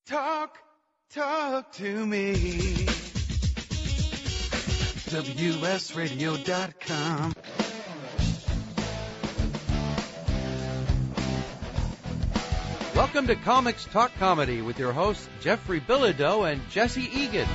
Talk to me. WSRadio.com. Welcome to Comics Talk Comedy with your hosts Jeffrey Bilodeau and Jesse Egan.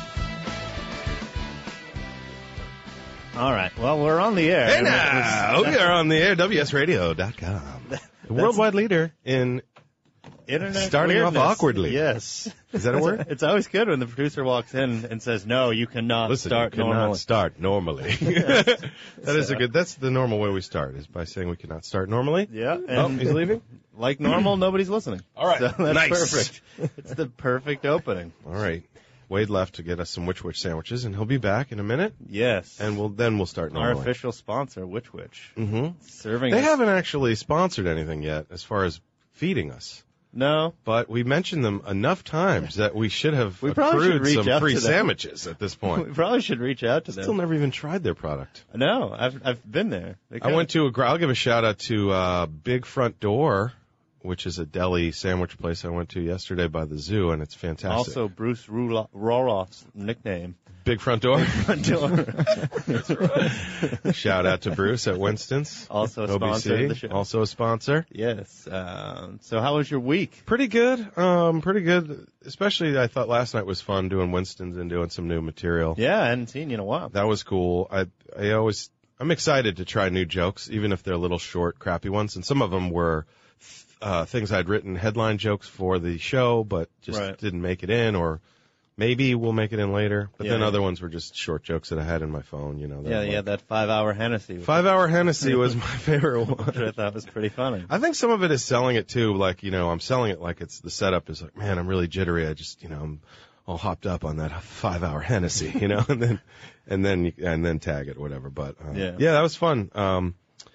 All right. Well, we're on the air. Hey now, we are on the air, WSRadio.com. The worldwide leader in Internet starting weirdness. off awkwardly. Yes. Is that a word? It's always good when the producer walks in and says, "No, you cannot start you cannot normally." start normally. That is a good. That's the normal way we start, is by saying we cannot start normally. Yeah. Oh, And he's leaving. like normal, nobody's listening. All right. So that's Nice. perfect. It's the perfect opening. All right. Wade left to get us some Witch sandwiches, and he'll be back in a minute, Yes. and we'll start our normally. official sponsor, Witch. Mm-hmm. Serving They us. haven't actually sponsored anything yet as far as feeding us. No. But we mentioned them enough times that we should have We probably should accrued reach some out free to them. sandwiches at this We point. probably should reach out to Still them. never even tried their product. No, I've been there. I went to I'll give a shout out to Big Front Door, which is a deli sandwich place I went to yesterday by the zoo, and it's fantastic. Also, Bruce Roloff's nickname. Big Front Door. That's right. Shout out to Bruce at Winston's. Also a OBC, sponsor of the show. Also a sponsor. Yes. So how was your week? Pretty good. Pretty good. Especially I thought last night was fun doing Winston's and doing some new material. Yeah, I hadn't seen you in a while. That was cool. I'm excited to try new jokes, even if they're little short, crappy ones. And some of them were things I'd written headline jokes for the show, but just didn't make it in, or maybe we'll make it in later. But then other ones were just short jokes that I had in my phone, you know. That 5-hour Hennessy. 5-hour Hennessy was my favorite one. Which I thought was pretty funny. I think some of it is selling it too, like, you know, I'm selling it like it's the setup is like, man, I'm really jittery. I just, you know, I'm all hopped up on that 5-hour Hennessy, you know, and then tag it or whatever. But yeah, that was fun.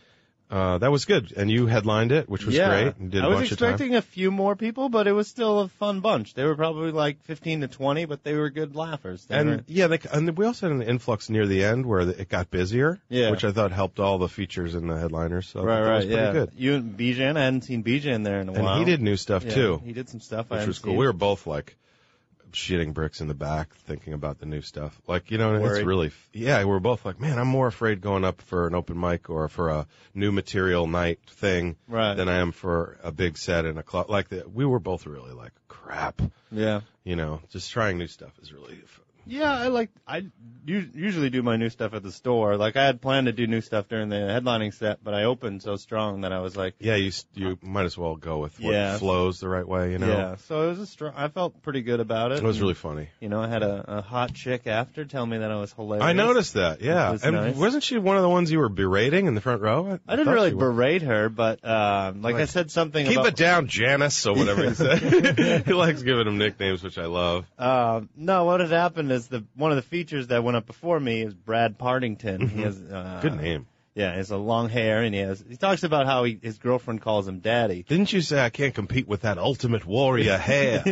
That was good, and you headlined it, which was great. And did I a was bunch expecting a few more people, but it was still a fun bunch. They were probably like 15 to 20, but they were good laughers. And we also had an influx near the end where it got busier, which I thought helped all the features and the headliners. So that was pretty good. You and Bijan, I hadn't seen Bijan there in a while. And he did new stuff too. He did some stuff, which was cool. We were both like shitting bricks in the back thinking about the new stuff. Like, you know, it's really, we were both like, man, I'm more afraid going up for an open mic or for a new material night thing than I am for a big set in a club. Like, we were both really like, crap. Yeah. You know, just trying new stuff is really fun. Yeah, I usually do my new stuff at the store. Like, I had planned to do new stuff during the headlining set, but I opened so strong that I was like... Yeah, you might as well go with what flows the right way, you know? Yeah, so it was I felt pretty good about it. It was really funny. You know, I had a hot chick after tell me that I was hilarious. I noticed that, yeah. And nice. Wasn't she one of the ones you were berating in the front row? I didn't really berate her, but like I said something Keep about... it down, Janice, or whatever he said. He likes giving them nicknames, which I love. No, what had happened is one of the features that went up before me is Brad Partington. He has good name. Yeah, he has a long hair, and he talks about how his girlfriend calls him daddy. Didn't you say I can't compete with that Ultimate Warrior hair?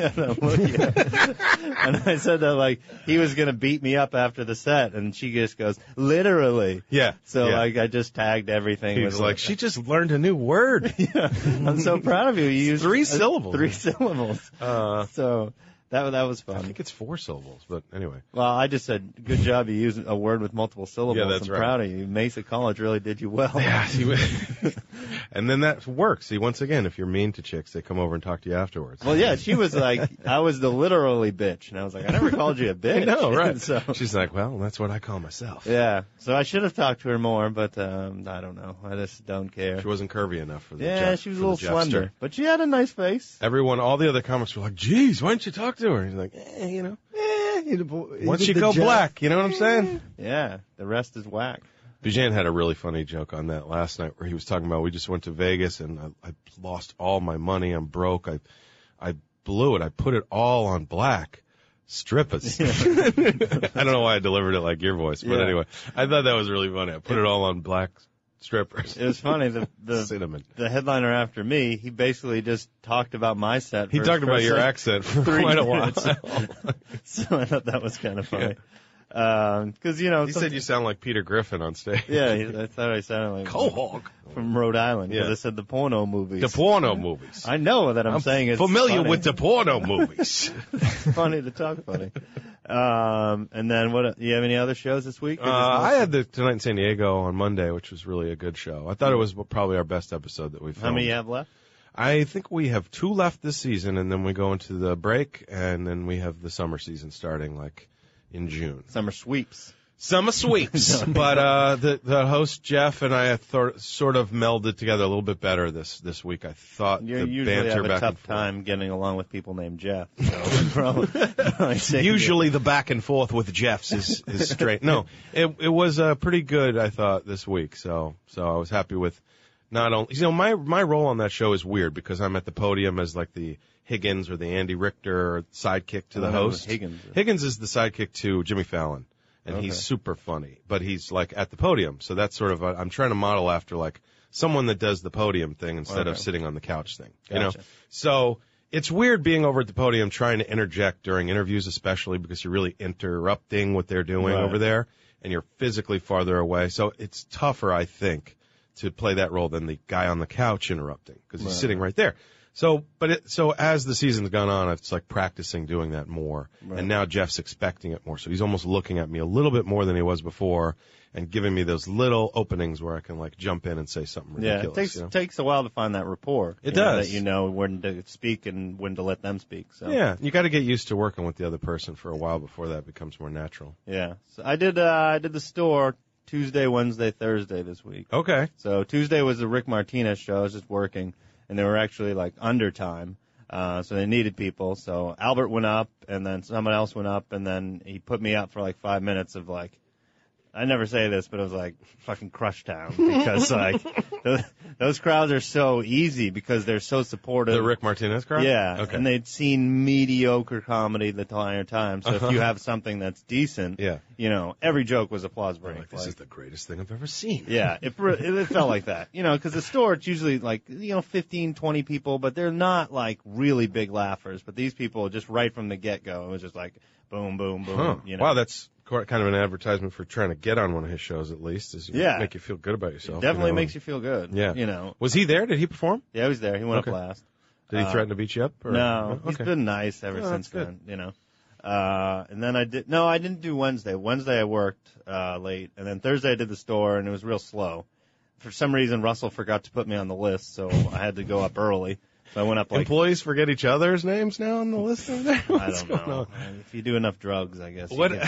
And I said that like he was gonna beat me up after the set, and she just goes, literally. Yeah. So like I just tagged everything. He's like, she just learned a new word. I'm so proud of you. You used 3 syllables. 3 syllables. So. That was fun. I think it's 4 syllables, but anyway. Well, I just said, good job. You used a word with multiple syllables. Yeah, that's I'm right. proud of you. Mesa College really did you well. Yeah. And then that works. See, once again, if you're mean to chicks, they come over and talk to you afterwards. Well, yeah, she was like, I was the literally bitch. And I was like, I never called you a bitch. I know, right. So, she's like, well, that's what I call myself. Yeah. So I should have talked to her more, but I don't know. I just don't care. She wasn't curvy enough for the Yeah, she was a little slender. But she had a nice face. All the other comics were like, geez, why didn't you talk to her? He's like, you know. Once you go black, you know what I'm saying? Yeah, the rest is whack. Bijan had a really funny joke on that last night where he was talking about we just went to Vegas and I lost all my money. I'm broke. I blew it. I put it all on black strippers. I don't know why I delivered it like your voice, but anyway, I thought that was really funny. I put it all on black strippers. It was funny. Cinnamon. The headliner after me, he basically just talked about my set. He talked about your accent for quite a while. So I thought that was kind of funny. Because, you know. He said you sound like Peter Griffin on stage. Yeah, I thought I sounded like Quahog. from Rhode Island. Because Yeah. I said the porno movies. The porno movies. I know that I'm saying it's familiar funny. with the porno movies. Funny to talk funny. And then what? You have any other shows this week? I had the Tonight in San Diego on Monday, which was really a good show. I thought it was probably our best episode that we've filmed. How many you have left? I think we have 2 left this season, and then we go into the break, and then we have the summer season starting like in June. Summer sweeps. Summer sweeps, but the host Jeff and I sort of melded together a little bit better this week. I thought You the usually banter have a back and tough forth. time getting along with people named Jeff. So Usually the back and forth with Jeffs is straight. No, it was pretty good, I thought, this week. So I was happy with not only, you know, my role on that show is weird because I'm at the podium as like the Higgins or the Andy Richter sidekick to the host. Higgins is the sidekick to Jimmy Fallon. And he's super funny, but he's like at the podium. So that's sort of I'm trying to model after like someone that does the podium thing instead of sitting on the couch thing, you know? So it's weird being over at the podium trying to interject during interviews, especially because you're really interrupting what they're doing over there and you're physically farther away. So it's tougher, I think, to play that role than the guy on the couch interrupting because he's sitting right there. So as the season's gone on, it's like practicing doing that more. Right. And now Jeff's expecting it more. So he's almost looking at me a little bit more than he was before and giving me those little openings where I can like jump in and say something ridiculous. Yeah, it takes a while to find that rapport. It does. That you know when to speak and when to let them speak. So. Yeah, you got to get used to working with the other person for a while before that becomes more natural. Yeah. So I did the store Tuesday, Wednesday, Thursday this week. Okay. So Tuesday was the Rick Martinez show. I was just working. And they were actually like under time, so they needed people. So Albert went up, and then someone else went up, and then he put me up for like 5 minutes of like, I never say this, but it was like fucking Crush Town because like those crowds are so easy because they're so supportive. The Rick Martinez crowd? Yeah, okay. And they'd seen mediocre comedy the entire time. So if you have something that's decent, you know, every joke was applause break. Like, this is the greatest thing I've ever seen. Yeah, it felt like that. You know, because the store, it's usually like, 15, 20 people, but they're not like really big laughers. But these people, just right from the get-go, it was just like boom, boom, boom. Huh. You know? Wow, that's kind of an advertisement for trying to get on one of his shows at least. Make you feel good about yourself. It definitely makes you feel good. Yeah. You know. Was he there? Did he perform? Yeah, he was there. He went up last. Did he threaten to beat you up? Or? No, he's been nice ever since then, you know. And then I didn't do Wednesday. Wednesday I worked late, and then Thursday I did the store, and it was real slow. For some reason, Russell forgot to put me on the list, so I had to go up early. So I went up like... Employees forget each other's names now on the list over there? I don't know. If you do enough drugs, I guess. What?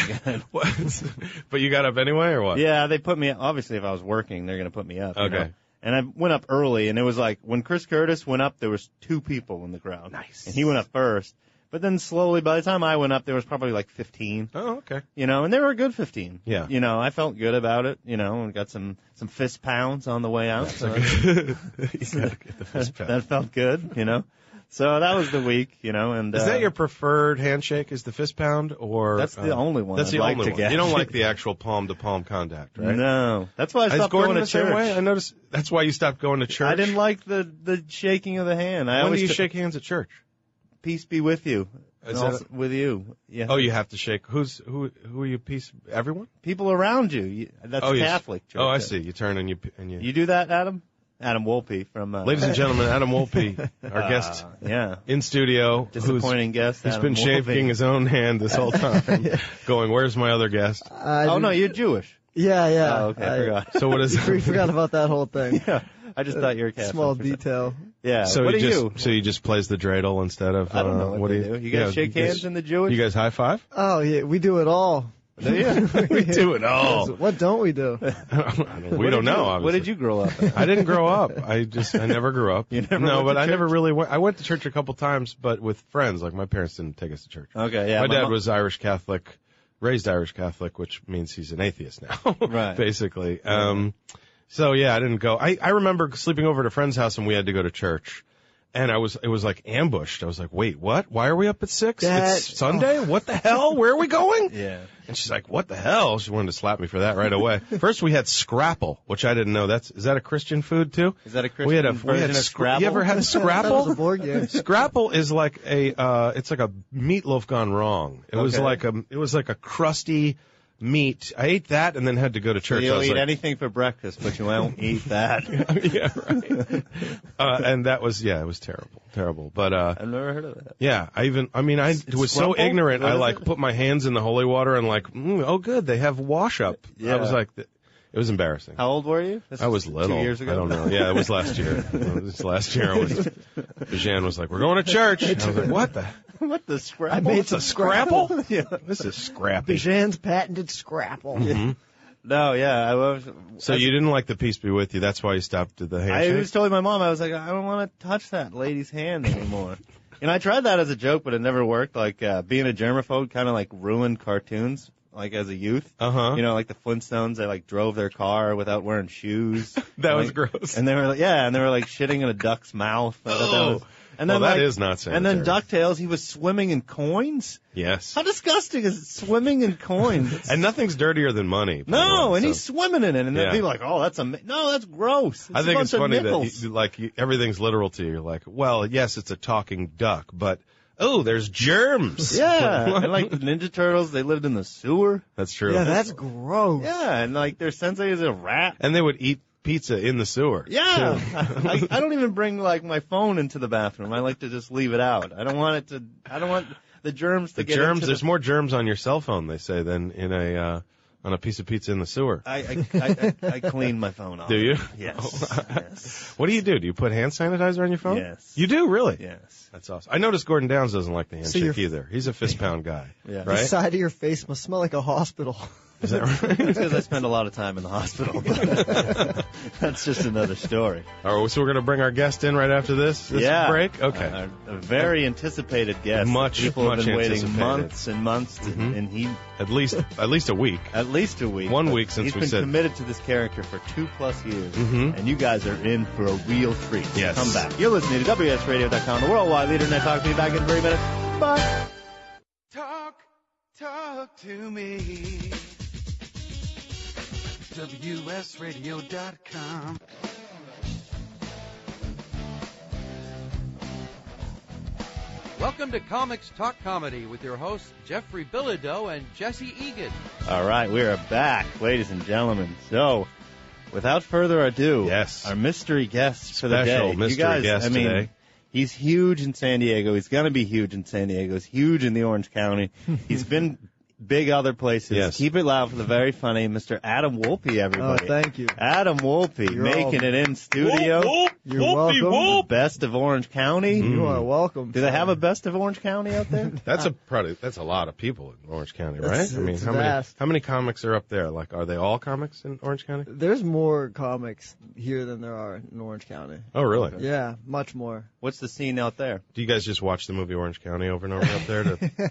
But you got up anyway, or what? Yeah, they put me... Obviously, if I was working, they're going to put me up. Okay. You know? And I went up early, and it was like, when Chris Curtis went up, there was 2 people in the crowd. Nice. And he went up first. But then slowly, by the time I went up, there was probably like 15. Oh, okay. You know, and they were a good 15. Yeah. You know, I felt good about it, you know, and got some fist pounds on the way out. So You gotta get the fist pound. that felt good, you know. So that was the week, you know, and Is that your preferred handshake? Is the fist pound, or that's the only one That's I'd the like only to one. get. You don't like the actual palm to palm contact, right? No, that's why I Is stopped Gordon going the to same church. way? I noticed that's why you stopped going to church. I didn't like the shaking of the hand. When do you shake hands at church? Peace be with you. Is And that also with you. Yeah. Oh, you have to shake. Who are you? Peace. Everyone. People around you. That's Catholic church. Oh, I see. You turn and you. You do that, Adam? Adam Wolpe from. Ladies and gentlemen, Adam Wolpe, our guest yeah. in studio, Disappointing guest. who's Adam been Wolpe. shaking his own hand this whole time, going, "Where's my other guest?" Oh no, you're Jewish. Yeah. Oh, okay, I forgot. So what is? We forgot about that whole thing. Yeah, I just thought you were Catholic. Small detail. Yeah. So what he do just, you? So he just plays the dreidel instead of. I don't know what do they do. You guys shake hands in the Jewish? You guys high five? Oh yeah, we do it all. Do you? We do it all. What don't we do? We don't know. Obviously. What did you grow up in? I didn't grow up. I never grew up. You never No, went but to I never church? really went. I went to church a couple times, but with friends. Like my parents didn't take us to church. Okay, yeah. My dad was Irish Catholic, raised Irish Catholic, which means he's an atheist now. Right. Basically. So yeah, I didn't go. I remember sleeping over at a friend's house and we had to go to church. And it was like ambushed. I was like, wait, what? Why are we up at 6? It's Sunday? What the hell? Where are we going? Yeah. And she's like, what the hell? She wanted to slap me for that right away. First we had Scrapple, which I didn't know. Is that a Christian food too? Is that a Christian version of Scrabble? You ever had That was a Scrapple? board game. Scrapple is like it's like a meatloaf gone wrong. It was Okay. like a crusty, meat. I ate that and then had to go to So church. I you'll was eat like, anything for breakfast, but you won't eat that. yeah, right. And that was, it was terrible. But, I've never heard of that. yeah, I was so scrumple? ignorant. What I is like it? put my hands in the holy water and like, oh good, they have wash up. Yeah. I was like, it was embarrassing. How old were you? This I was is little. 2 years ago. I don't know. Yeah, it was last year. Last year, Bijan was like, "We're going to church." I was like, "What the? What the scrapple? I made It's a some Scrapple? Yeah. This is scrappy." Bijan's patented Scrapple. Mhm. No, yeah, I was. So you didn't like the peace be with you. That's why you stopped at the I handshake. was telling my mom, I was like, I don't want to touch that lady's hand anymore. And I tried that as a joke, but it never worked. Like, being a germaphobe kind of like ruined cartoons, like as a youth. Uh-huh. You know, like the Flintstones, they like drove their car without wearing shoes. That was Like, gross. And they were like, and they were like shitting in a duck's mouth. I thought that was, and then Well, that like, is not and then sanitary. DuckTales, he was swimming in coins. Yes. How disgusting is it, swimming in coins? And nothing's dirtier than money. by the No, way, and so. he's swimming in it, and then Yeah. people are like, "Oh, that's no, that's gross." I think it's a bunch funny of nipples. that everything's literal to you. You're like, well, yes, it's a talking duck, but oh, there's germs. Yeah, and like the Ninja Turtles, they lived in the sewer. That's true. Yeah, that's gross. Yeah, and like their sensei is a rat. And they would eat pizza in the sewer. Yeah, I don't even bring like my phone into the bathroom. I like to just leave it out. I don't want the germs to The get germs. into There's more germs on your cell phone, they say, than in on a piece of pizza in the sewer. I clean my phone off. Do you? Yes. Yes. What do? Do you put hand sanitizer on your phone? Yes. You do, really? Yes. That's awesome. I noticed Gordon Downs doesn't like the handshake you're- either. He's a fist pound guy. Yeah. The Right? side of your face must smell like a hospital. Is that right? It's because I spend a lot of time in the hospital. But that's just another story. All right, so we're going to bring our guest in right after this break? Okay. A very anticipated guest. Much People have been waiting anticipated. months and months, Mhm. and he At least a week. at least a week. 1 week since he's we been said. committed to this character for 2+ years, Mhm. and you guys are in for a real treat. Yes. Come back. You're listening to WSRadio.com, the worldwide leader. And talk to me back in 3 minutes. Bye. Talk to me. WSRadio.com. Welcome to Comics Talk Comedy with your hosts Jeffrey Bilodeau and Jesse Egan. All right, we are back, ladies and gentlemen. So, without further ado, Yes. our mystery guest for the Special day. mystery you guys, guest I mean, today. he's huge in San Diego. He's going to be huge in San Diego. He's huge in the Orange County. He's been big other places. Yes. Keep it loud for the very funny Mr. Adam Wolpe, Oh, everybody. thank you. Adam Wolpe, You're making all- it in studio. You're welcome. Best of Orange County. You are welcome. Do they have a best of Orange County out there? That's a lot of people in Orange County, right? It's- I mean, it's how vast. many comics are up there? Like, are they all comics in Orange County? There's more comics here than there are in Orange County. Oh, really? Yeah, much more. What's the scene out there? Do you guys just watch the movie Orange County over and over up there?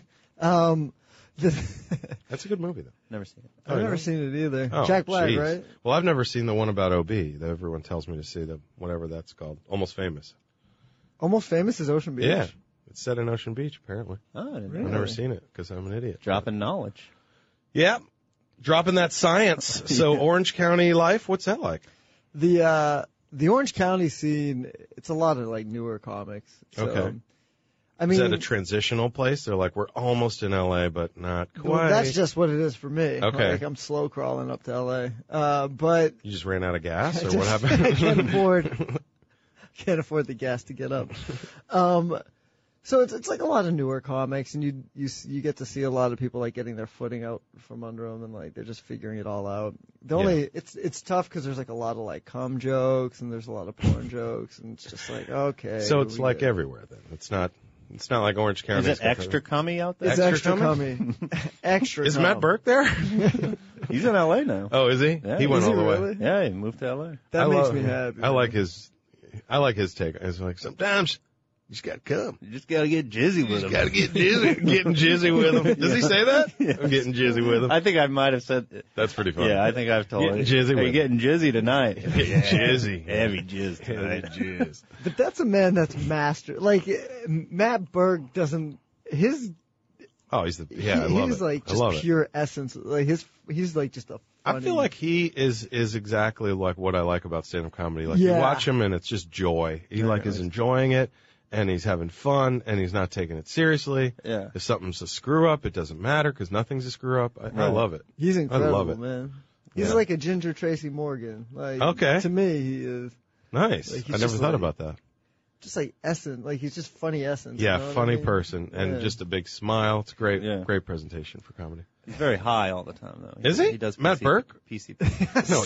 That's a good movie, though. Never seen it. I've never seen it either. Oh, Jack Black, geez. right? Well, I've never seen the one about OB that everyone tells me to see, the whatever that's called. Almost Famous. Almost Famous is Ocean Beach. Yeah. It's set in Ocean Beach, apparently. Oh, I didn't Really? I've never seen it because I'm an idiot. Dropping knowledge. Yeah. Dropping that science. So Orange County life, what's that like? The Orange County scene, it's a lot of like newer comics. So, Okay. I mean, Is that a transitional place? They're like, we're almost in LA, but not quite. well, that's just what it is for me. Okay. Like I'm slow crawling up to LA. But You just ran out of gas, I or what just- happened? I can't afford the gas to get up. So it's like a lot of newer comics, and you get to see a lot of people like getting their footing out from under them, and like they're just figuring it all out. It's tough because there's like a lot of like cum jokes, and there's a lot of porn jokes, and it's just like okay. So it's we like get it. everywhere then. It's not like Orange County. Is it extra cummy out there? It's extra extra cummy. Extra. Is cum. Matt Burke there? He's in L.A. now. Oh, is he? Yeah. He went Is all he the way. really? Yeah, he moved to L.A. That I makes love- me happy. I like his take. It's like sometimes you just gotta come. You just gotta get jizzy with him. Gotta get jizzy, getting jizzy with him. Does he say that? Yes. I'm getting jizzy with him. I think I might have said. That's pretty funny. Yeah, I think I've told Getting him. jizzy Hey, with you're getting jizzy tonight. Getting jizzy. Heavy jizz tonight. Jizz. But that's a man that's master. Like Matt Berg doesn't. His Oh, he's I love he's it. like I just love it. pure essence. Like he's like just a. Funny, I feel like he is exactly like what I like about stand-up comedy. Like you Yeah. watch him and it's just joy. He like is enjoying it, and he's having fun, and he's not taking it seriously. Yeah. If something's a screw up, it doesn't matter because nothing's a screw up. I love it. He's incredible, I love it. man. He's Yeah. like a Ginger Tracy Morgan. Like, Okay. To me, he is Nice. Like, he's I never just thought like- about that. just like essence. Like, he's just funny essence. Yeah, you know what I funny mean? person and Yeah. just a big smile. It's great, Yeah. great presentation for comedy. He's very high all the time, though. Is he? He does Matt PCP. Burke? PCP. No,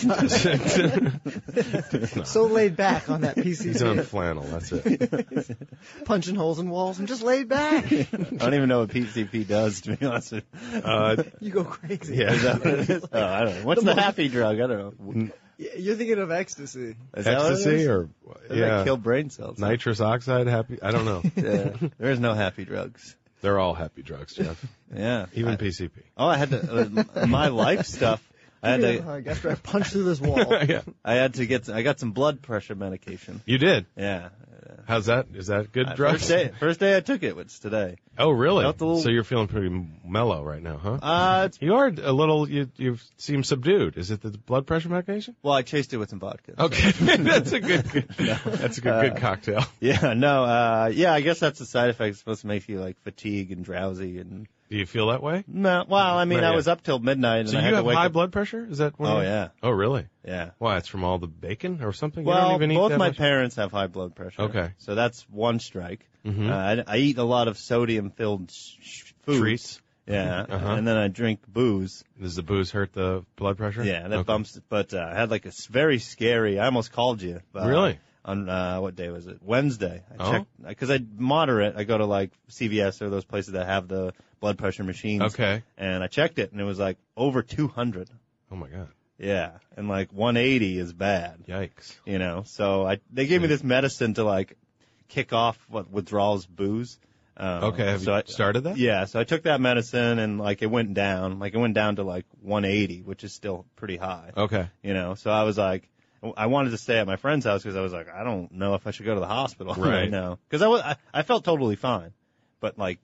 So laid back on that he's on PCP. flannel. That's it. Punching holes in walls and just laid back. I don't even know what PCP does, to be honest with you. You go crazy. Yeah. Is that what it is? Oh, I don't know. What's the happy drug? I don't know. You're thinking of ecstasy. Is that what it Ecstasy is? or Does that kill yeah, brain cells? nitrous oxide. Happy? I don't know. Yeah. There's no happy drugs. They're all happy drugs, Jeff. Yeah. Even PCP. Oh, I had to, my life stuff. I had to, After I punched through this wall. Yeah. I got some blood pressure medication. You did. Yeah. How's that? Is that good drugs? First day I took it was today. Oh, really? Felt a little- So you're feeling pretty mellow right now, huh? It's, You are a little. You seem subdued. Is it the blood pressure medication? well, I chased it with some vodka. so- Okay, that's a good. That's a good cocktail. Yeah, no, I guess that's the side effect. It's supposed to make you like fatigued and drowsy and, Do you feel that way? no, well, I mean, Not I yet. was up till midnight and So I you had to have wake high up. blood pressure? Is that? Oh, yeah. Oh, really? Yeah. Why? It's from all the bacon or something? You Well, don't even eat both that my much? parents have high blood pressure. Okay. So that's one strike. Mhm. I eat a lot of sodium-filled foods. Treats. Yeah, Uh-huh. and then I drink booze. Does the booze hurt the blood pressure? Yeah, that Okay. bumps. But I had like a very scary. I almost called you. Really? On what day was it? Wednesday. I Oh. checked because I moderate. I go to like CVS or those places that have the blood pressure machines. Okay. And I checked it, and it was like over 200. Oh my God. Yeah, and like 180 is bad. Yikes. You know, so they gave me this medicine to like kick off what withdrawals booze. Okay. Have so you started that? Yeah, so I took that medicine and like it went down to like 180, which is still pretty high. Okay. You know, so I was like, I wanted to stay at my friend's house because I was like, I don't know if I should go to the hospital right now because I felt totally fine, but like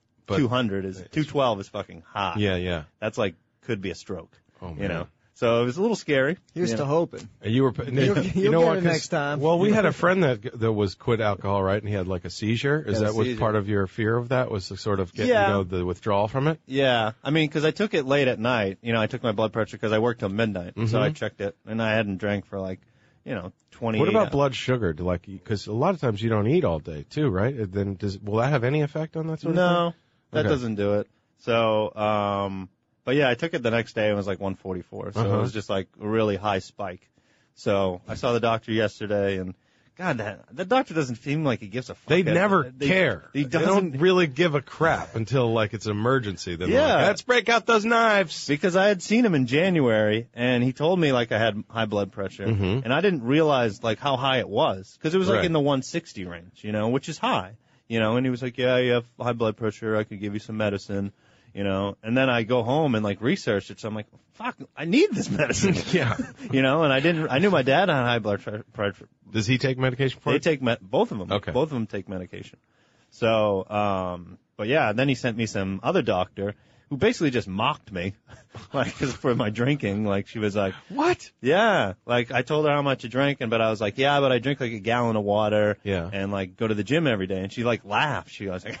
212 is fucking high. Yeah. Yeah. That's like could be a stroke. Oh man. You know, so it was a little scary. Here's you to know. hoping. You were. You'll You know get what? it 'Cause- next time. Well, we had a friend that was quit alcohol, right? And he had like a seizure. Is Had a that was seizure. part of your fear of that? Was to sort of get Yeah. the withdrawal from it? Yeah, I mean, because I took it late at night. You know, I took my blood pressure because I worked till midnight, so Mhm. I checked it, and I hadn't drank for like, 20. What about blood sugar? Because a lot of times you don't eat all day too, right? Then will that have any effect on that sort of thing? No, that Okay. doesn't do it. So, but yeah, I took it the next day and it was like 144. So Uh-huh. it was just like a really high spike. So I saw the doctor yesterday and God, the doctor doesn't seem like he gives a fuck. They never They- care. He They doesn't, don't really give a crap until like it's an emergency. Then they're Yeah. like, let's break out those knives. because I had seen him in January and he told me like I had high blood pressure Mhm. and I didn't realize like how high it was because it was like Right. in the 160 range, which is high, and he was like, yeah, you have high blood pressure. I could give you some medicine. And then I go home and like research it. So I'm like, fuck, I need this medicine. Yeah. And I knew my dad had high blood pressure. Does he take medication for They it? take both of them. Okay. Both of them take medication. So, but yeah, then he sent me some other doctor who basically just mocked me, like, 'cause for my drinking. Like, she was like, What? yeah, like I told her how much I drank, but I was like, yeah, but I drink like a gallon of water. Yeah. And like go to the gym every day. And she like laughed. She was like,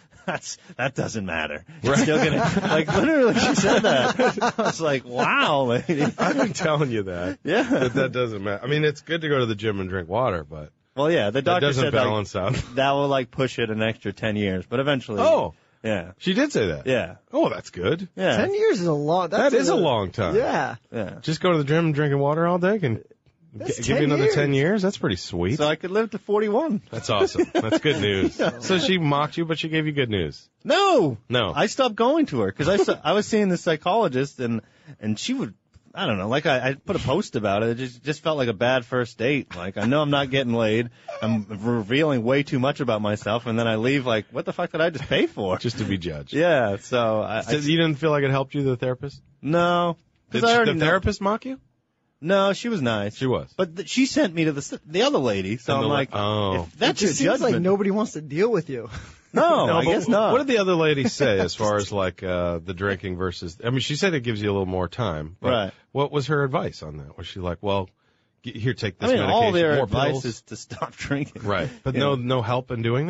that doesn't matter. You're Right. still gonna, like literally she said that. I was like, wow, lady. I've been telling you that. Yeah. That doesn't matter. I mean, it's good to go to the gym and drink water, but Well, yeah, the that doctor doesn't said balance out. like, that will like push it an extra 10 years, but eventually. Oh, Yeah. she did say that. Yeah. Oh, that's good. Yeah. 10 years is a long. That is a long time. Yeah. Yeah. Just go to the gym and drinking water all day can That's give you 10 another years. 10 years. That's pretty sweet. So I could live to 41. That's awesome. That's good news. So she mocked you, but she gave you good news. No. No. I stopped going to her because I was seeing this psychologist and she would, I don't know, like I put a post about it. It just felt like a bad first date. Like I know I'm not getting laid. I'm revealing way too much about myself and then I leave like, what the fuck did I just pay for? Just to be judged. Yeah. So You didn't feel like it helped you, the therapist? no. Did Because I already the know. therapist mock you? No, she was nice. She was. But she sent me to the other lady. So And I'm the like, oh. if that's It just your seems judgment. like nobody wants to deal with you. No, I but guess not. What did the other lady say as far as like the drinking versus? I mean, she said it gives you a little more time. But Right. What was her advice on that? Was she like, well, here, take I this mean, medication, all their more advice pills? is to stop drinking. Right, but You know? no help in doing that.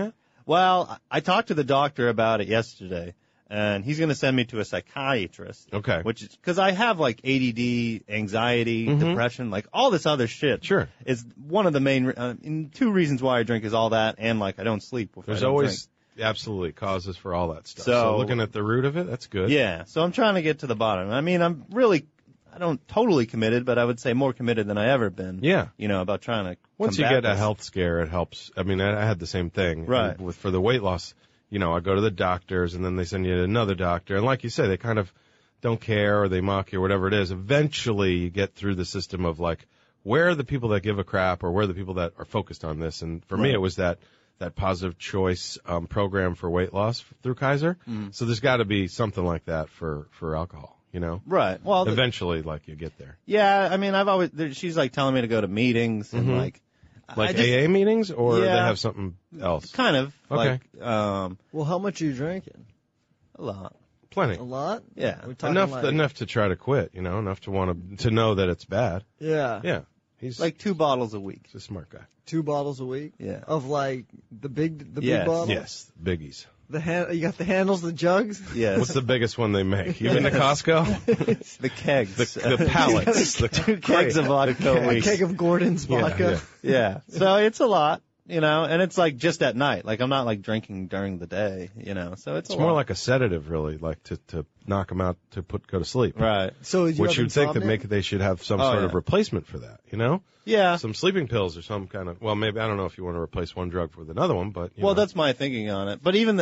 Well, I talked to the doctor about it yesterday, and he's going to send me to a psychiatrist. Okay. Which is because I have like ADD, anxiety, depression, like all this other shit. Sure. Is one of the main two reasons why I drink is all that, and like I don't sleep. If There's I don't always drink. absolutely causes for all that stuff. So looking at the root of it, that's good. Yeah. So I'm trying to get to the bottom. I mean, I don't totally committed, but I would say more committed than I ever been. Yeah. About trying to Once you combat get a this. health scare, it helps. I mean, I had the same thing. Right. For the weight loss, I go to the doctors, and then they send you to another doctor. And like you say, they kind of don't care, or they mock you, or whatever it is. Eventually, you get through the system of, like, where are the people that give a crap, or where are the people that are focused on this? And for me, it was that positive choice program for weight loss through Kaiser. So there's got to be something like that for alcohol. Right. Well, Eventually, like, you get there. yeah, I mean, she's like telling me to go to meetings and Like I just- AA meetings, or they Yeah. have something else? kind of Okay. like, Well, how much are you drinking? a lot. Plenty. A lot? Yeah. We're talking Enough to try to quit, enough to know that it's bad. Yeah. Yeah. He's Like 2 bottles a week. a smart guy. 2 bottles a week? Yeah. Of like the big Yes. bottles? Yes, biggies. You got the handles, the jugs? Yes. What's the biggest one they make? You been to Costco? the kegs. The pallets. The 2 kegs of vodka a A week. keg of Gordon's vodka. Yeah. So it's a lot, and it's like just at night. Like I'm not like drinking during the day, so it's It's more like a sedative, really, like to knock them out to go to sleep. Right. So you Which have you'd think that insomnia? they should have some Oh, sort of yeah. replacement for that, Yeah. Some sleeping pills or some kind of, well, maybe, I don't know if you want to replace one drug with another one, but, Well, that's my thinking on it. But even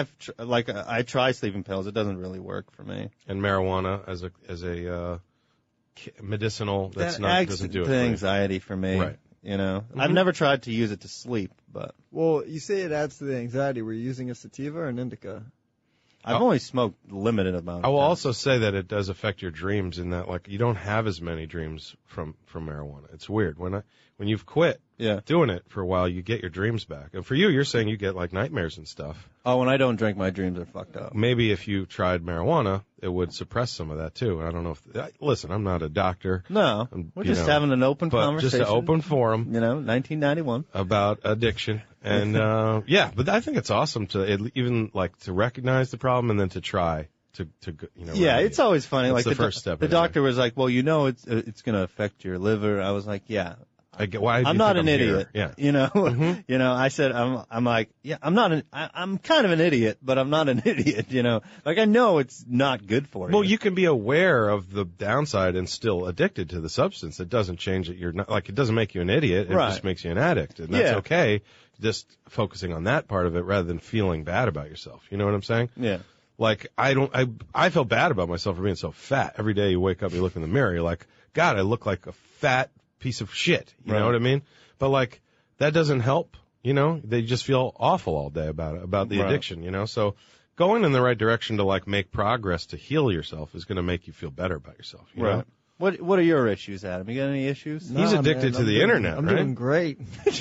I try sleeping pills. It doesn't really work for me. and marijuana as a medicinal, That doesn't do it the for you. anxiety for me. Right. I've never tried to use it to sleep, but Well, you say it adds to the anxiety. Were you using a sativa or an indica? I've only smoked limited amount. I will of also say that it does affect your dreams in that, like, you don't have as many dreams from marijuana. It's weird. When you've quit Yeah. doing it for a while, you get your dreams back. And for you, you're saying you get, like, nightmares and stuff. Oh, when I don't drink, my dreams are fucked up. Maybe if you tried marijuana, it would suppress some of that, too. I don't know listen, I'm not a doctor, No, we're just having an open but conversation. just an open forum 1991. about addiction. And, yeah, but I think it's awesome to even, like, to recognize the problem and then to try to Yeah, remedy it's it. always funny. That's like the first step, The anyway. doctor was like, "Well, it's going to affect your liver." I was like, "Yeah." I get, why do I'm you not think an I'm idiot. here? Yeah. I said, I'm like, yeah, I'm not I'm kind of an idiot, but I'm not an idiot, Like I know it's not good for you. Well, you can be aware of the downside and still addicted to the substance. It doesn't change that you're not, like, it doesn't make you an idiot. It Right. just makes you an addict. And that's Yeah. okay. Just focusing on that part of it rather than feeling bad about yourself. You know what I'm saying? Yeah. Like, I feel bad about myself for being so fat. Every day you wake up, you look in the mirror, you're like, God, I look like a fat piece of shit. You Right. know what I mean? But, like, that doesn't help. They just feel awful all day about it, about the Right. addiction, So going in the right direction to, like, make progress to heal yourself is going to make you feel better about yourself. You know? What are your issues, Adam? You got any issues? He's addicted to the internet, I'm right? doing great.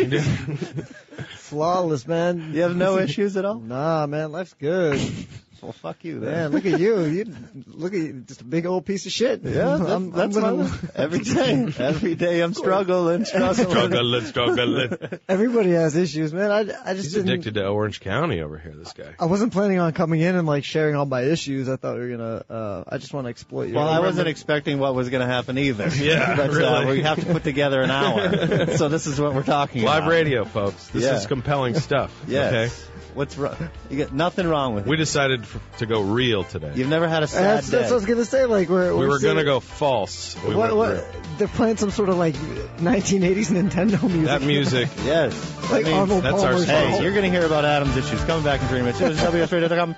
Flawless, man. You have no issues at all? Nah, man, life's good. Well, fuck you, then. Man, look at you. You look at you, just a big old piece of shit. Yeah, that's my life. Every day. Every day I'm struggling. Struggling. Everybody has issues, man. I just He's didn't. addicted to Orange County over here, this guy. I wasn't planning on coming in and like sharing all my issues. I thought we were gonna. I just want to exploit you. Well, I wasn't expecting what was going to happen either. Yeah, but, really. we have to put together an hour. So this is what we're talking Live about. radio, folks. This Yeah. is compelling stuff. Yes. Okay? What's wrong? You got nothing wrong with it. We decided to go real today. You've never had a sad That's day. what I was gonna say. Like We were going to sitting- go false. We What? went What? They're playing some sort of like 1980s Nintendo music. That music. Yes. like I mean, Arnold that's our Palmer's sponsor. fault. Hey, you're going to hear about Adam's issues. Coming back in 3 minutes. It was WSRadio.com.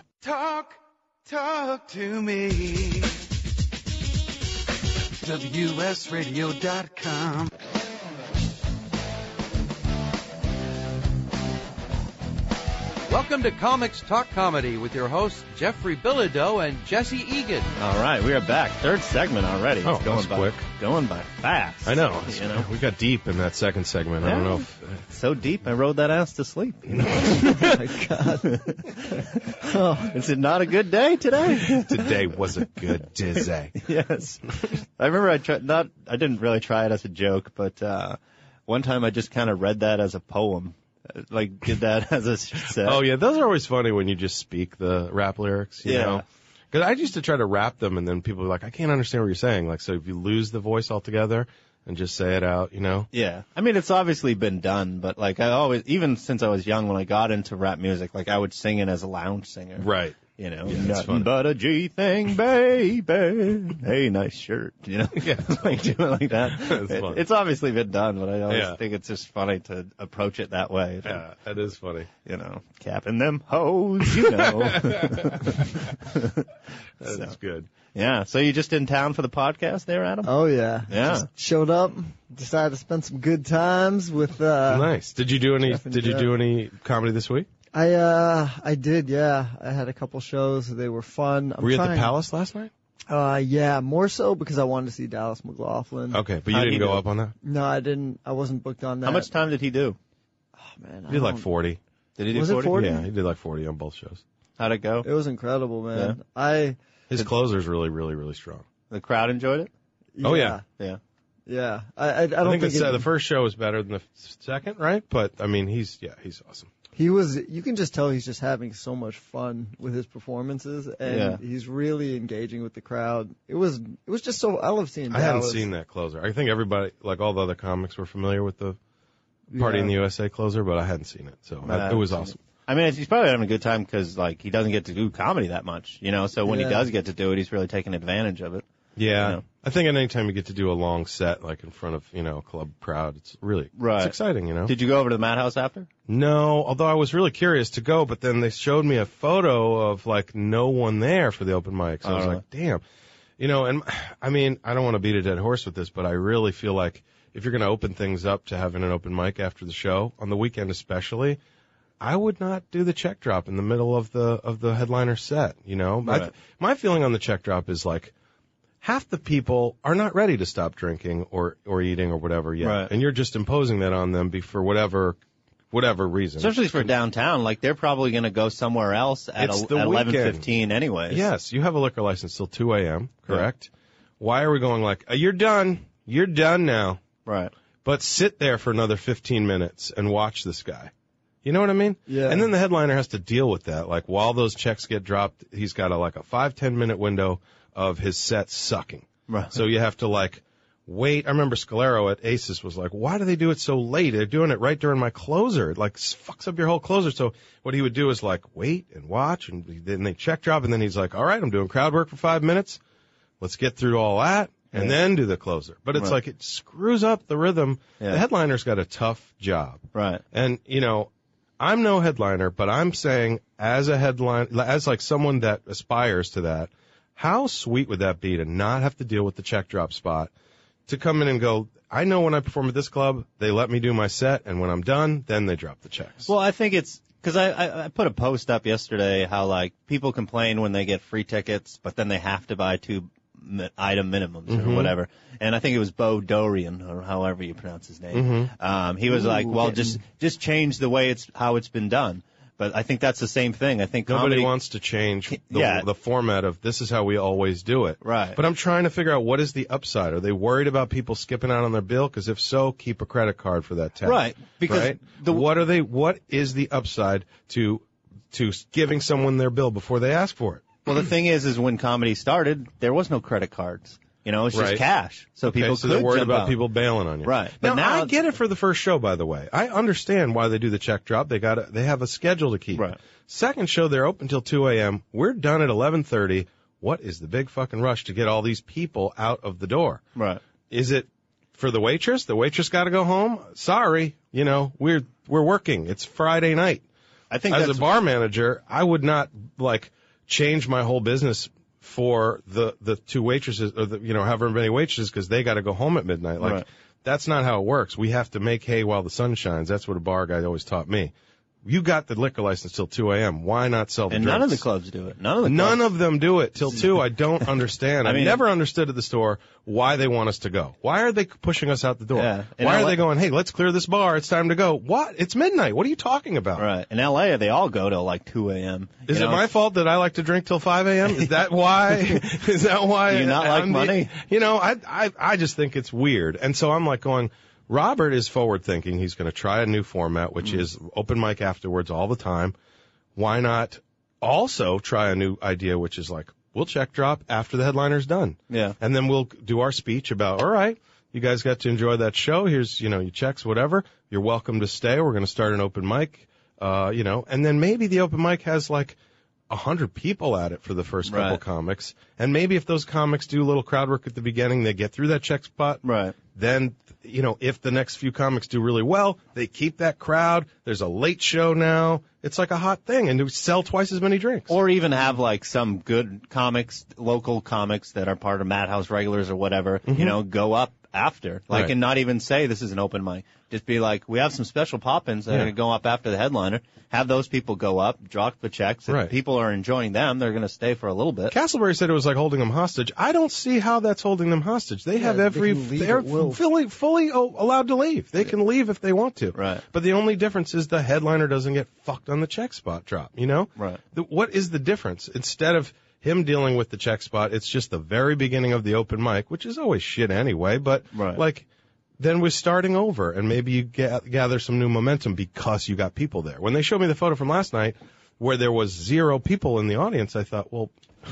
Talk to me. WSRadio.com. Welcome to Comics Talk Comedy with your hosts Jeffrey Bilodeau and Jesse Egan. All right, we are back. Third segment already. Oh, It's going that's by, quick. Going by fast. I know. We got deep in that second segment. I don't know if... So deep, I rode that ass to sleep. Oh my God. Is it not a good day today? Today was a good day. Yes. I remember I didn't really try it as a joke, but one time I just kind of read that as a poem. like did that as a set. Oh yeah, those are always funny when you just speak the rap lyrics, you know? Because I used to try to rap them, and then people are like, I can't understand what you're saying. Like, so if you lose the voice altogether and just say it out, you know? Yeah. I mean, it's obviously been done, but like I always, even since I was young, when I got into rap music, like I would sing it as a lounge singer. Right. You know, Yeah, that's nothing funny. but a G thing, baby. Hey, nice shirt. You know, Yeah. like doing it like that. That's funny. It's obviously been done, but I always Yeah. think it's just funny to approach it that way. Yeah, that is funny. You know, capping them hoes, you know. That's good. Yeah. So you just in town for the podcast there, Adam? Oh yeah. Yeah. Just showed up, decided to spend some good times with. Nice. Did you do any? Jeff and Did you Jeff. do any comedy this week? I did, yeah. I had a couple shows. They were fun. Were you at the Palace last night? Yeah, more so because I wanted to see Dallas McLaughlin. Okay, but you How'd didn't he go do? up on that. No, I didn't. I wasn't booked on that. How much time did he do? Oh, man, He did like 40. Did he do Was it 40? 40? Yeah, he did like 40 on both shows. How'd it go? It was incredible, man. His closer's really, really, really strong. The crowd enjoyed it? Oh, yeah. Yeah. Yeah. I don't I think think the first show was better than the second, right? But I mean, he's awesome. he was. You can just tell he's just having so much fun with his performances, and Yeah. he's really engaging with the crowd. It was just so. I love seeing. I hadn't Dallas. seen that closer. I think everybody, like all the other comics, were familiar with the Party in the USA closer, but I hadn't seen it, so I it was haven't awesome. I mean, he's probably having a good time because, like, he doesn't get to do comedy that much, you know? So when he Yeah. does get to do it, he's really taking advantage of it. Yeah, You know. I think at any time you get to do a long set, like in front of a club crowd, it's really Right. it's exciting, you know. Did you go over to the Madhouse after? No, although I was really curious to go, but then they showed me a photo of like no one there for the open mic, so I was Oh, like, damn, and I mean, I don't want to beat a dead horse with this, but I really feel like if you're going to open things up to having an open mic after the show on the weekend, especially. I would not do the check drop in the middle of the headliner set, you know? Right. My feeling on the check drop is like half the people are not ready to stop drinking or eating or whatever yet. Right. And you're just imposing that on them for whatever reason. Especially for downtown, like, they're probably going to go somewhere else at It's the 11:15 anyways. Yes, you have a liquor license till 2 a.m., correct? Why are we going like, you're done now, Right. but sit there for another 15 minutes and watch this guy? You know what I mean? Yeah. And then the headliner has to deal with that. Like, while those checks get dropped, he's got a 5-10 minute window of his set sucking. Right. So you have to wait. I remember Scalero at Aces was like, why do they do it so late? They're doing it right during my closer. It fucks up your whole closer. So what he would do is wait and watch, and then they check drop, and then he's like, all right, I'm doing crowd work for 5 minutes. Let's get through all that and then do the closer. But it's Right. it screws up the rhythm. Yeah. The headliner's got a tough job. Right. And, I'm no headliner, but I'm saying as someone that aspires to that, how sweet would that be to not have to deal with the check drop spot, to come in and go, I know when I perform at this club, they let me do my set, and when I'm done, then they drop the checks. Well, I think it's because I put a post up yesterday how people complain when they get free tickets, but then they have to buy 2 item minimums or whatever. And I think it was Bo Dorian, or however you pronounce his name. He was like, well, just change the way how it's been done. But I think that's the same thing. I think Nobody comedy wants to change Yeah. the format of this is how we always do it. Right. But I'm trying to figure out what is the upside. Are they worried about people skipping out on their bill? Because if so, keep a credit card for that tab. Right, because right? the- what is the upside to giving someone their bill before they ask for it? Well, the thing is when comedy started, there was no credit cards. It's just Right. cash. So people Okay, so could they're worried jump about out. people bailing on you. Right. Now, But now I get it for the first show, by the way. I understand why they do the check drop. They have a schedule to keep. Right. Second show, they're open till 2 a.m. We're done at 11:30. What is the big fucking rush to get all these people out of the door? Right. Is it for the waitress? The waitress got to go home? Sorry. We're working. It's Friday night. I think As that's a bar manager, I would not change my whole business for the 2 waitresses or however many waitresses because they got to go home at midnight. Right. That's not how it works. We have to make hay while the sun shines. That's what a bar guy always taught me. You got the liquor license till 2 a.m. Why not sell the and drinks? none of the clubs do it. None of them do it till 2. I don't understand. I mean- I've never understood at the store why they want us to go. Why are they pushing us out the door? Yeah. And Why are LA they going, hey, let's clear this bar. It's time to go. What? It's midnight. What are you talking about? Right. In L.A., they all go till 2 a.m. Is it my fault that I like to drink till 5 a.m.? Is that why? Is that why? Do you not like money? I just think it's weird. And so I'm going, Robert is forward thinking. He's going to try a new format, which is open mic afterwards all the time. Why not also try a new idea, which is like, we'll check drop after the headliner's done. Yeah. And then we'll do our speech about, all right, you guys got to enjoy that show. Here's, your checks, whatever. You're welcome to stay. We're going to start an open mic, and then maybe the open mic has like 100 people at it for the first couple Right. comics. And maybe if those comics do a little crowd work at the beginning, they get through that check spot. Right. Then, if the next few comics do really well, they keep that crowd. There's a late show now. It's like a hot thing, and we sell twice as many drinks. Or even have like some good comics, local comics that are part of Madhouse regulars or whatever, go up after. Right. And not even say this is an open mic. Just be like, we have some special pop-ins that are going to go up after the headliner. Have those people go up, drop the checks. If Right. people are enjoying them, they're going to stay for a little bit. Castleberry said it was like holding them hostage. I don't see how that's holding them hostage. They have they can leave they're at will. fully allowed to leave. They can leave if they want to. Right. But the only difference is the headliner doesn't get fucked on the check spot drop, Right. What is the difference? Instead of him dealing with the check spot, it's just the very beginning of the open mic, which is always shit anyway, but Right. then we're starting over, and maybe you gather some new momentum because you got people there. When they showed me the photo from last night where there was 0 people in the audience, I thought, well,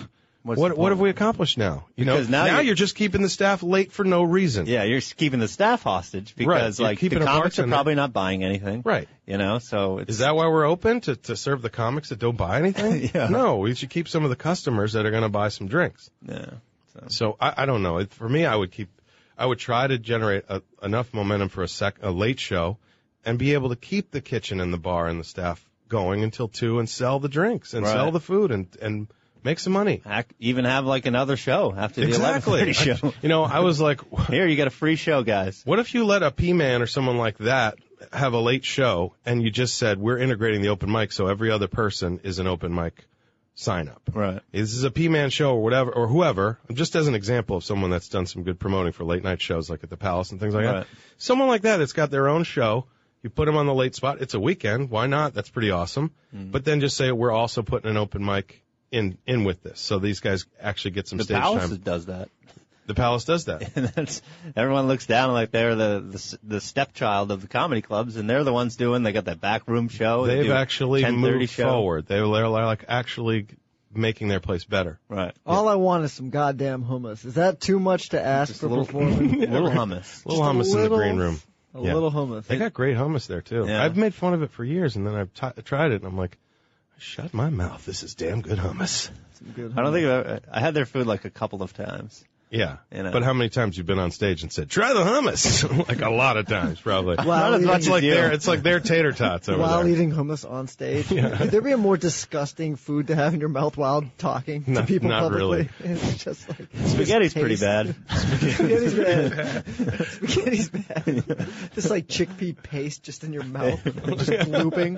what have we accomplished now? Because now you're just keeping the staff late for no reason. Yeah, you're keeping the staff hostage because Right. You're keeping the a comics are bartender. probably not buying anything. Right. So it's Is that why we're open to serve the comics that don't buy anything? Yeah. No, we should keep some of the customers that are going to buy some drinks. Yeah. So I don't know. For me, I would try to generate enough momentum for a late show and be able to keep the kitchen and the bar and the staff going until 2 and sell the drinks and Right. sell the food and make some money. Even have like another show after the 11:30 show. I was like, Here, you got a free show, guys. what if you let a P-Man or someone like that have a late show and you just said, we're integrating the open mic so every other person is an open mic sign up. Right. This is a P-Man show or whatever, or whoever, just as an example of someone that's done some good promoting for late night shows like at the Palace and things like Right. that. Someone like that's got their own show. You put them on the late spot. It's a weekend. Why not? That's pretty awesome. But then just say we're also putting an open mic in with this. So these guys actually get some The stage Palace time. does that. The Palace does that. And everyone looks down like they're the stepchild of the comedy clubs, and they're the ones they got that backroom show. They They've do actually 10:30 moved show. forward. They're like actually making their place better. Right. All I want is some goddamn hummus. Is that too much to ask Just for a little, performing? little hummus. Little Just a hummus in the little- green room. A Yeah. little hummus. They got great hummus there too. Yeah. I've made fun of it for years, and then I've tried it, and I'm like, shut my mouth. This is damn good hummus. Some good I don't hummus. think I had their food like a couple of times. Yeah. You know. But how many times you've been on stage and said, try the hummus? Like a lot of times, probably. Wow. Not as eating- much It's as like you. it's like their tater tots over While there. eating hummus on stage. Could there be a more disgusting food to have in your mouth while talking to Not- people not publicly? really. It's just like Spaghetti's pretty taste. bad. Spaghetti's bad. Spaghetti's bad. Just like chickpea paste just in your mouth, just blooping.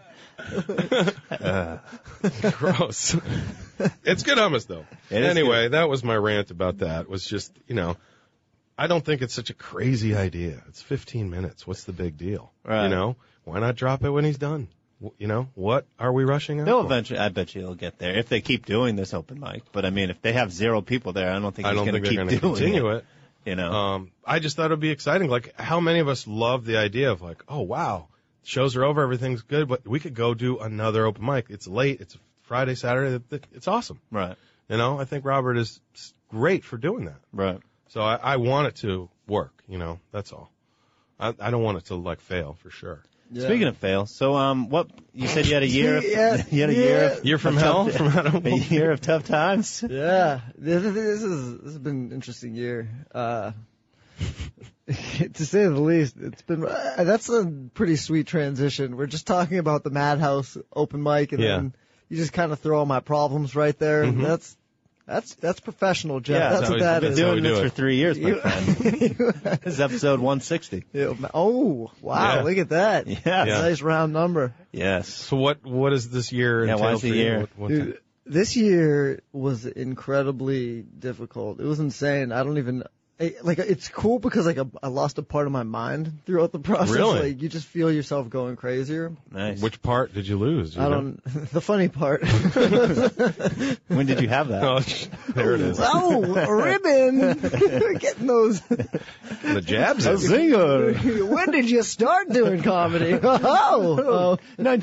Gross. It's good hummus though. It is Anyway, that was my rant about that. Was just, I don't think it's such a crazy idea. It's 15 minutes. What's the big deal? Right. Why not drop it when he's done? What are we rushing out They'll for? eventually. I bet you they'll get there if they keep doing this open mic. But I mean, if they have 0 people there, I don't think I he's don't going think to they're keep going to doing continue it. I just thought it would be exciting. Like, how many of us love the idea of like, oh wow, shows are over, everything's good, but we could go do another open mic. It's late. It's Friday, Saturday. It's awesome. Right. I think Robert is great for doing that. Right. So I want it to work. That's all. I don't want it to like fail for sure. Yeah. Speaking of fail, so what you said you had a year. Yeah, You had a year. Of, You're from of hell, tough- from Adam. a year of tough times. Yeah, this has been an interesting year. To say the least, it's been that's a pretty sweet transition. We're just talking about the Madhouse open mic, and Yeah. then you just kind of throw all my problems right there, and that's professional, Jeff. Yeah, that's that's what how that we- Been is. that's how doing we this do for it. 3 years, my friend. This is episode 160. Yeah, oh, wow, Yeah. look at that. Yes. Yeah. Nice round number. Yes. So what is this year? Yeah, why entail is the for you? year? What Dude, this year was incredibly difficult. It was insane. I don't even it's cool because I lost a part of my mind throughout the process. Really? Like you just feel yourself going crazier. Nice. Which part did you lose? I don't. The funny part. When did you have that? Oh, there it is. Oh, a ribbon! We're getting those. The jabs. A zinger. When did you start doing comedy? Oh,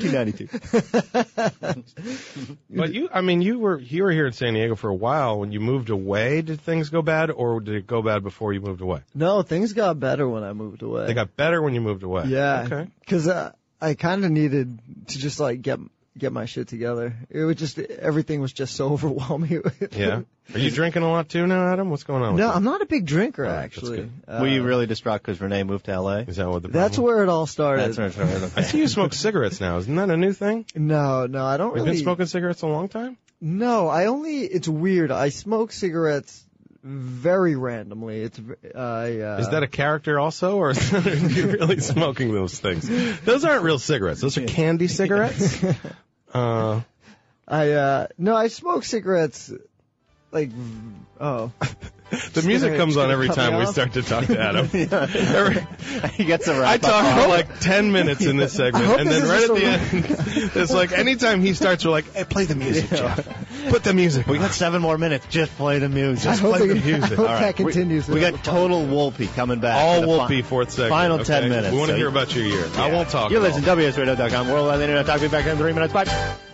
1992. But you were here in San Diego for a while. When you moved away, did things go bad, or did it go bad before you moved away? no, things got better when I moved away. They got better when you moved away. Yeah. Okay. Because I kind of needed to just like get my shit together. It was just everything was just so overwhelming. Yeah. Are you drinking a lot too now, Adam? What's going on with No, you? I'm not a big drinker All right, that's actually. good. Were you really distraught because Renee moved to L.A.? Is that what the That's problem? where it all started. That's where it started. I see you smoke cigarettes now. Isn't that a new thing? No, I don't You've really. been smoking cigarettes a long time? No, it's weird. I smoke cigarettes very randomly. Is that a character also, or are you really smoking those things? Those aren't real cigarettes. Those are candy cigarettes. I smoke cigarettes like The music comes on every cut me time we off? start to talk to Adam. He gets a I wrap talk up. for like 10 minutes in this segment, hope and this then is right at just the end, it's like anytime he starts, we're like, hey, play the music, Jeff. Put the music We on. got 7 more minutes. Just play the music. I hope, play the it- music. I hope All right. that continues. We got total Wolpe coming back. All for the will be fourth segment. final okay? 10 minutes. We want to So hear you- about your year. I won't talk. You at all. listen to WSRadio.com, Worldwide Internet. Talk to you back in 3 minutes. Bye.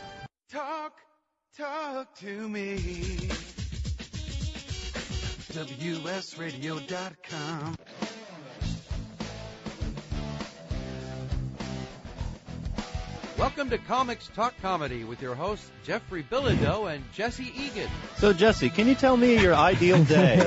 Talk to me. WSRadio.com. Welcome to Comics Talk Comedy with your hosts Jeffrey Bilodeau and Jesse Egan. So, Jesse, can you tell me your ideal day?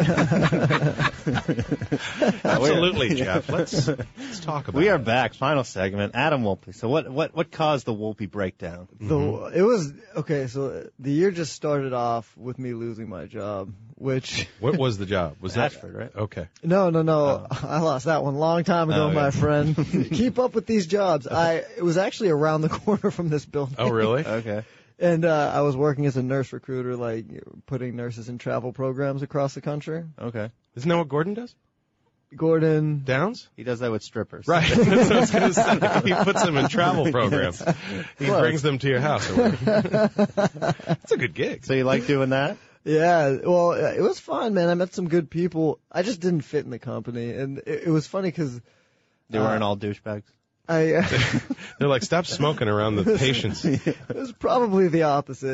Absolutely, Jeff. Let's talk about We are it. back. Final segment. Adam Wolpe. So what caused the Wolpe breakdown? It was okay. So the year just started off with me losing my job, which What was the job? Was that Ashford, right? Okay. no, I lost that one a long time ago, Oh, my yeah. friend. Keep up with these jobs. It was actually around the corner from this building. Oh, really? Okay. And I was working as a nurse recruiter, like putting nurses in travel programs across the country. Okay. Isn't that what Gordon does? Gordon. Downs? He does that with strippers. Right. That's what I was going to say. He puts them in travel programs. He brings them to your house. It's a good gig. So you like doing that? Yeah, well, it was fun, man. I met some good people. I just didn't fit in the company, and it was funny because They weren't all douchebags. I They're like, stop smoking around the patients. it was probably the opposite.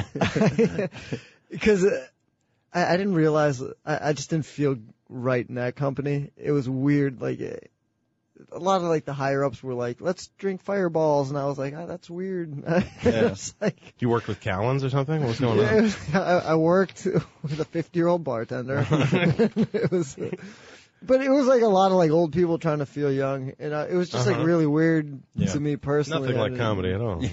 Because I didn't realize I just didn't feel right in that company. It was weird. Like a lot of like the higher ups were like, "Let's drink fireballs," and I was like, "Oh, that's weird." It was like, You worked with Callens or something? What's going yeah, on? I worked with a 50-year-old bartender. It was. But it was like a lot of like old people trying to feel young, and it was just like really weird to me personally. Nothing like comedy at all.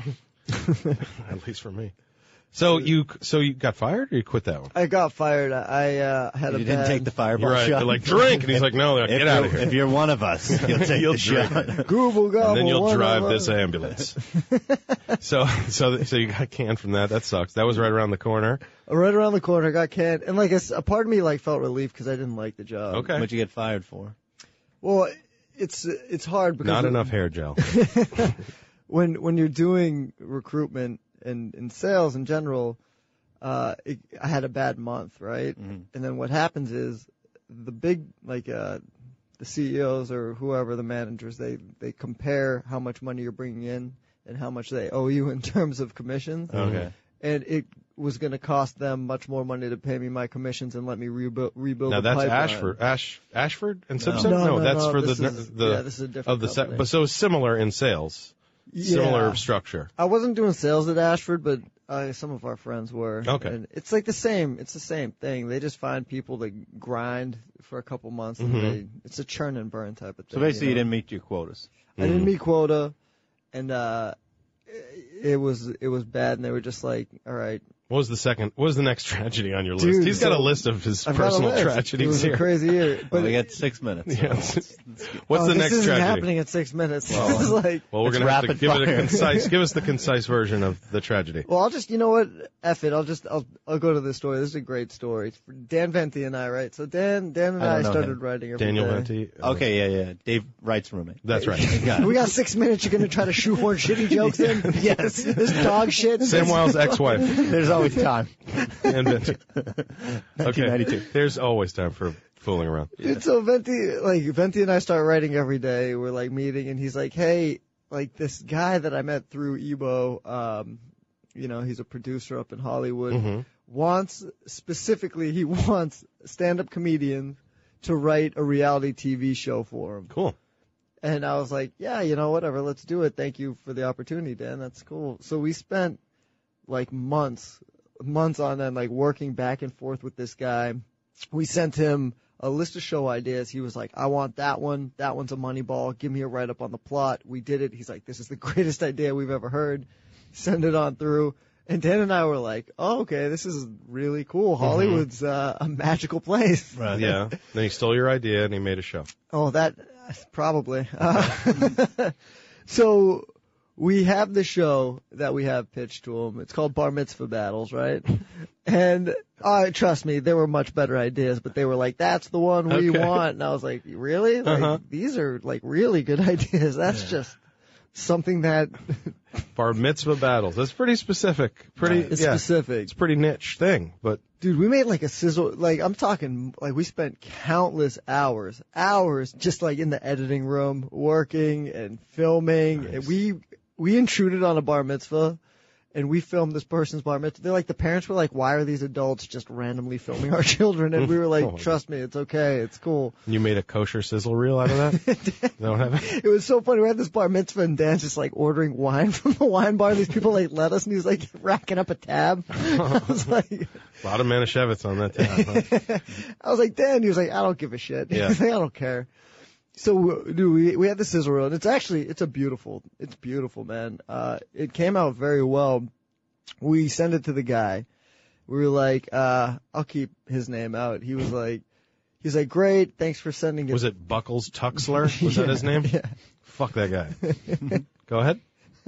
At least for me. So you got fired or you quit that one? I got fired. I had a You didn't bad take the fireball Right. shot. They're like, drink. And he's like, no, If get out of you're- here. If you're one of us, you'll take You'll the shot. Google gobble. And then you'll one drive of this us. ambulance. So you got canned from that. That sucks. That was right around the corner. Right around the corner, got canned, and like a part of me like felt relief because I didn't like the job. Okay. What'd you get fired for? Well, it's hard because Not enough hair gel. when you're doing recruitment and sales in general, I had a bad month, right? Mm-hmm. And then what happens is the big the CEOs or whoever the managers they compare how much money you're bringing in and how much they owe you in terms of commissions. Okay. And it was going to cost them much more money to pay me my commissions and let me rebuild Now the that's pipeline. Ashford and Simpson. No, that's for this the is a different company. but so similar in sales, similar structure. I wasn't doing sales at Ashford, but some of our friends were. Okay. And it's like the same. It's the same thing. They just find people to grind for a couple months, and it's a churn and burn type of thing. So basically, you know? didn't meet your quotas. I didn't meet quota, and it was bad. And they were just like, all right, What was the next tragedy on your list? Dude, He's got so a list of his I've got a personal list. tragedies It was here. a crazy year. Well, But we got 6 minutes. Yeah. So What's the this next isn't tragedy? happening in 6 minutes. This is like, Well, we're It's going to have to rapid give it a fire. concise. Give us the concise version of the tragedy. well, I'll just, you know what? F it. I'll go to this story. This is a great story. Dan Venti and I, right? So Dan and I I don't know started him. writing every Daniel day. Venti. Okay, yeah. Dave Wright's roommate. That's right. We got 6 minutes. You're gonna try to shoehorn shitty jokes in? Yes. This dog shit. Sam Wild's ex-wife. There's always time. Dan Venti. 1992. Okay. There's always time for fooling around. Dude, so Venti and I start writing every day. We're like meeting, and he's like, "Hey, like this guy that I met through Ebo, he's a producer up in Hollywood. Mm-hmm. Wants stand-up comedians to write a reality TV show for him." Cool. And I was like, "Yeah, whatever, let's do it. Thank you for the opportunity, Dan. That's cool." So we spent like months on end, like working back and forth with this guy. We sent him a list of show ideas. He was like, "I want that one. That one's a money ball. Give me a write-up on the plot." We did it. He's like, "This is the greatest idea we've ever heard." Send it on through. And Dan and I were like, "Oh, okay, this is really cool. Hollywood's a magical place." Right. Yeah. Then he stole your idea and he made a show. Oh, that probably. So we have the show that we have pitched to him. It's called Bar Mitzvah Battles, right? And trust me, there were much better ideas, but they were like, "That's the one we Okay. want." And I was like, "Really? Like, Uh-huh. These are like really good ideas. That's just something that Bar mitzvah battles. That's pretty specific. Pretty is yeah. specific." It's a pretty niche thing, but Dude, we made like a sizzle, like I'm talking, like we spent countless hours just like in the editing room, working and filming. Nice. And we intruded on a bar mitzvah and we filmed this person's bar mitzvah. They're like, the parents were like, "Why are these adults just randomly filming our children?" And we were like, Oh my "Trust me, it's okay. It's cool." you made a kosher sizzle reel out of that? Is that what happened? It was so funny. We had this bar mitzvah and Dan's just like ordering wine from the wine bar. These people like let us and he was like racking up a tab. I was like, A lot of Manischewitz on that tab. Huh? I was like, "Dan," he was like, "I don't give a shit." Yeah. He's like, "I don't care." So, dude, we had the sizzle reel, and it's beautiful, man. It came out very well. We sent it to the guy. We were like, I'll keep his name out. He's like, "Great, thanks for sending it." Was it Buckles Tuxler? Was that his name? Yeah. Fuck that guy. Go ahead.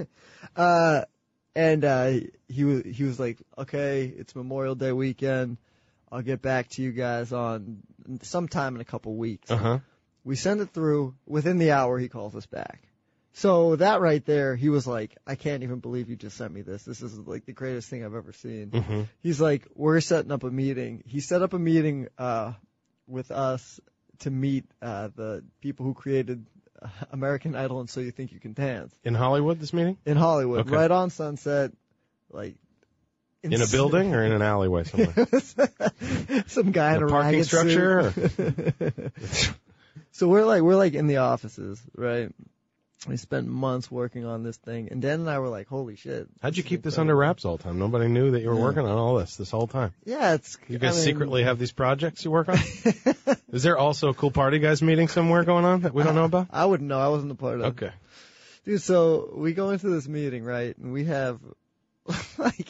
And he was like, "Okay, it's Memorial Day weekend. I'll get back to you guys on sometime in a couple weeks." Uh-huh. We send it through. Within the hour, he calls us back. So that right there, he was like, "I can't even believe you just sent me this. This is like the greatest thing I've ever seen." Mm-hmm. He's like, "We're setting up a meeting." He set up a meeting with us to meet the people who created American Idol and So You Think You Can Dance In Hollywood, this meeting? in Hollywood, Okay. right on Sunset, like In a building or in an alleyway somewhere? Some guy in A a parking ragged structure? suit. So we're like in the offices, right? We spent months working on this thing, and Dan and I were like, "Holy shit!" How'd you is keep this incredible. under wraps all the time? Nobody knew that you were Yeah. working on all this whole time. Yeah, it's. You guys I mean, secretly have these projects you work on? Is there also a cool party guys meeting somewhere going on that we don't know about? I wouldn't know. I wasn't a part of it. Okay. Dude, so we go into this meeting, right? And we have like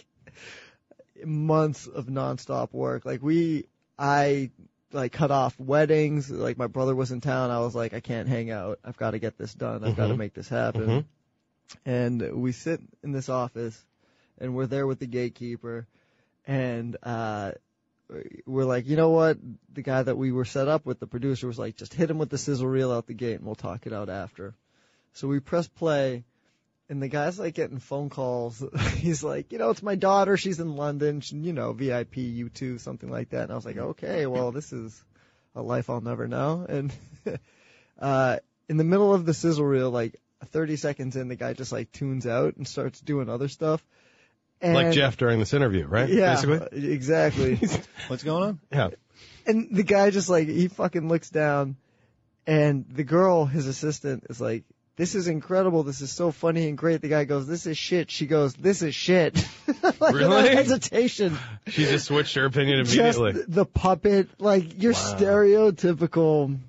months of nonstop work. Like I cut off weddings. Like my brother was in town. I was like, "I can't hang out. I've got to get this done. I've got to make this happen." Mhm. And we sit in this office and we're there with the gatekeeper and, we're like, "You know what?" The guy that we were set up with, the producer, was like, "Just hit him with the sizzle reel out the gate and we'll talk it out after." So we press play, and the guy's like getting phone calls. He's like, "It's my daughter. She's in London. She, VIP, U2, something like that." And I was like, "Okay, well, this is a life I'll never know." And in the middle of the sizzle reel, like 30 seconds in, the guy just like tunes out and starts doing other stuff. And, Like Jeff during this interview, right? Yeah, Basically? exactly. What's going on? Yeah. And the guy just like, he fucking looks down, and the girl, his assistant, is like, "This is incredible. This is so funny and great." The guy goes, "This is shit." She goes, "This is shit." Like, Really? without hesitation. She just switched her opinion immediately. Just the puppet, like your stereotypical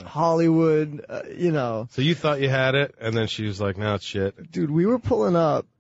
Hollywood, So you thought you had it, and then she was like, "No, it's shit." Dude, we were pulling up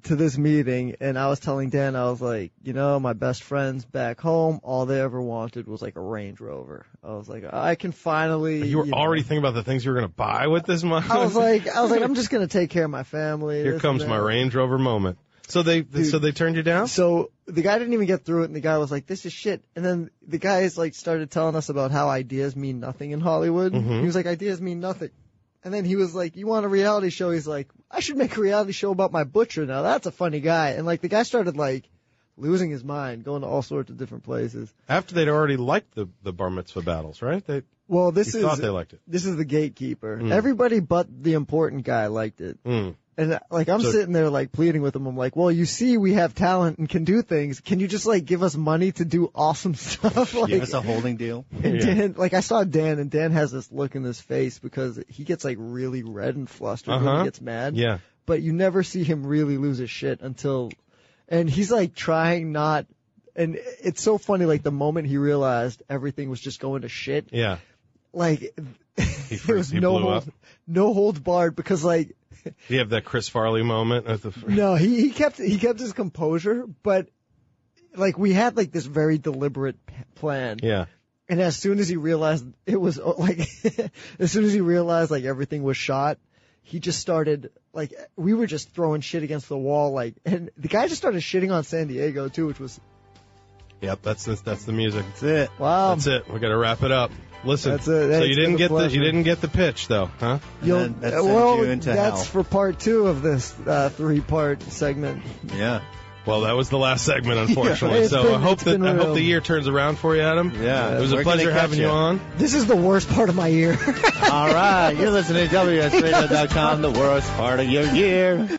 to this meeting, and I was telling Dan, I was like, you know, my best friends back home, all they ever wanted was like a Range Rover. I was like, I can finally. You were already thinking about the things you were going to buy with this money. I was like, I'm just gonna take care of my family. Here comes my Range Rover moment. So they turned you down? So the guy didn't even get through it, and the guy was like, this is shit. And then the guys like started telling us about how ideas mean nothing in Hollywood. Mm-hmm. He was like, ideas mean nothing. And then he was like, you want a reality show? He's like, I should make a reality show about my butcher now. That's a funny guy. And like the guy started like losing his mind, going to all sorts of different places. After they'd already liked the bar mitzvah battles, right? Thought they liked it. This is the gatekeeper. Everybody but the important guy liked it. And like I'm sitting there like pleading with him. I'm like, well, you see, we have talent and can do things. Can you just like give us money to do awesome stuff? Like, It's a holding deal. and Dan, like I saw Dan, and Dan has this look in his face because he gets like really red and flustered when he gets mad. Yeah. But you never see him really lose his shit and he's like trying not. And it's so funny, like the moment he realized everything was just going to shit. Yeah. Like there was blew up. no holds barred because like. Do you have that Chris Farley moment at the? No, he kept his composure, but like we had like this very deliberate plan. Yeah. And as soon as he realized it was like, as soon as he realized like everything was shot, he just started like we were just throwing shit against the wall, like, and the guy just started shitting on San Diego too, which was. Yep, that's the music. That's it. Wow. That's it. We got to wrap it up. Listen. That's it. So It's you didn't been a get pleasure. you didn't get the pitch though, huh? And then that sends you into that's hell. for part 2 of this 3-part segment. Yeah. Well, that was the last segment, unfortunately. It's so been- I hope it's been I hope real. the year turns around for you, Adam. Yeah. It was a We're gonna pleasure catch having you on. This is the worst part of my year. All right. You're listening to WSRadio.com, the worst part of your year.